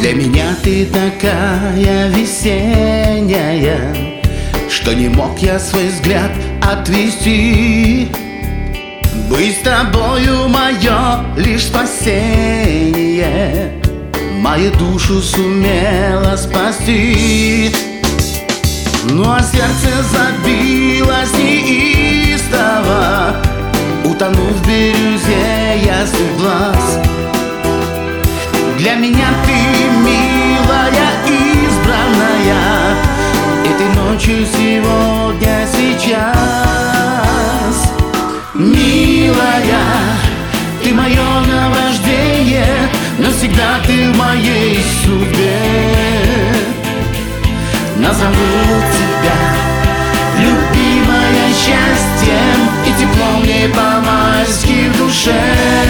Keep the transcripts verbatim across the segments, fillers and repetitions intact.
Для меня ты такая весенняя, что не мог я свой взгляд отвести. Быть с тобою мое лишь спасение, мою душу сумела спасти. Ну а сердце забилось неистово, утонув в бирюзе ясных глаз. Для меня ты милая, избранная, этой ночью, сегодня, сейчас. Милая, ты мое наваждение, навсегда ты в моей судьбе. Назову тебя любимая счастьем, и тепло мне по-майски в душе.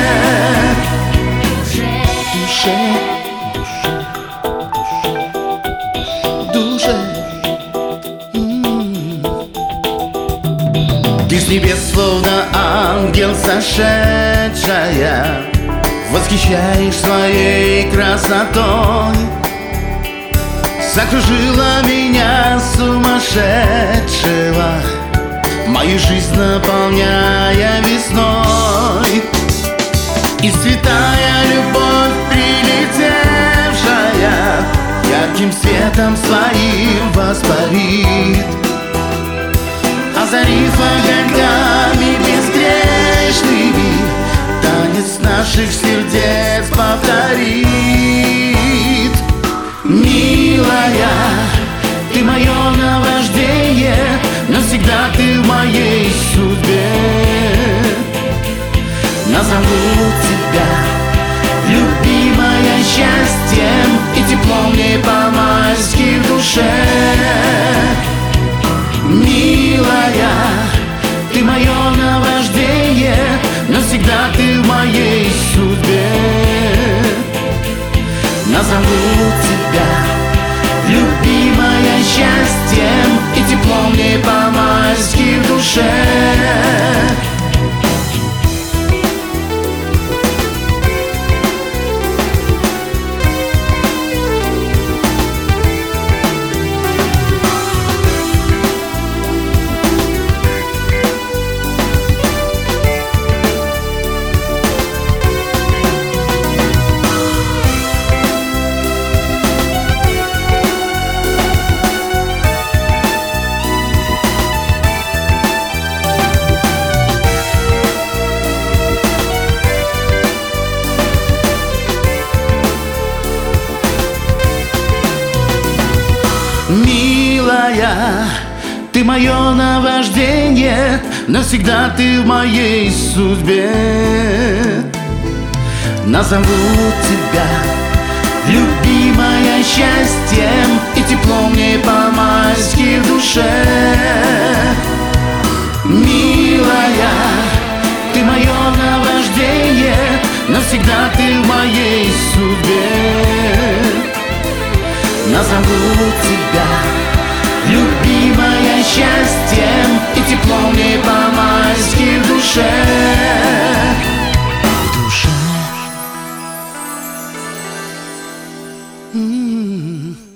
Душе, душе, душе. Ты с небес словно ангел сошедшая, восхищаешь своей красотой. Закружила меня сумасшедшего, мою жизнь наполняя весной. И святая любовь, прилетевшая, ярким светом своим воспарит, озарив огоньками безгрешными, танец наших сердец повторит. Милая, ты мое наваждение, навсегда ты в моей судьбе. Назову тебя любимая счастьем, и тепло мне по-майски в душе. Милая, ты мое наваждение, навсегда ты в моей судьбе. Назову тебя любимая счастьем, и тепло мне по-майски в душе. Милая, ты мое наваждение, навсегда ты в моей судьбе. Назову тебя любимая счастьем, и тепло мне по-майски в душе. Милая, ты мое наваждение, навсегда ты в моей судьбе. Назову тебя любимая счастьем, и тепло мне по-майски в душе. В душе. М-м-м.